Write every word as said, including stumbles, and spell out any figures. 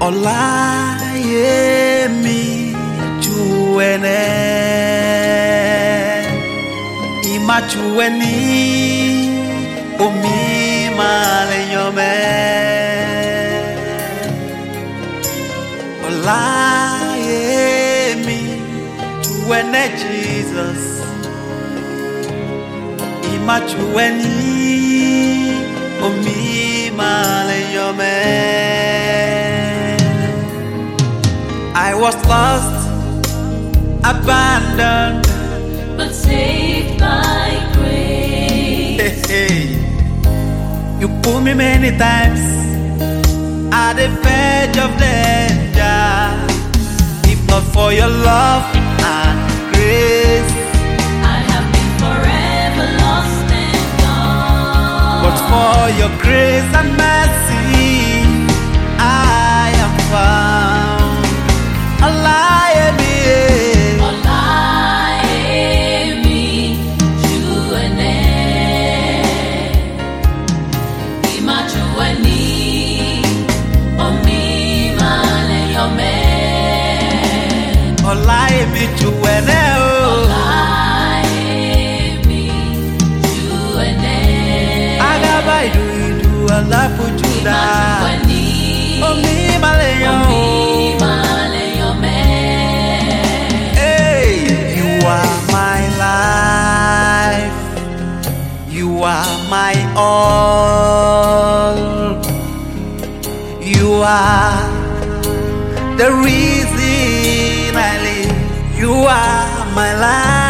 Ọláyẹmí Chuene Ima Chueni Omi Maleyome Ọláyẹmí Chuene Jesus Ima Chueni Omi Maleyome. I was lost, abandoned, but saved by grace. Hey, hey. You pulled me many times at the verge of danger. If not for your love and grace, I have been forever lost and gone. but for your grace and mercy, I am found. Ọláyẹmí, Ọláyẹmí Chuene Ima Chueni Omi Maleyome Ọláyẹmí Chuene Ọláyẹmí Chuene Agaba idu idu alafujuda Chueni Omi Maleyome. Hey, you are my life, you are my all, you are the reason I live, you are my life.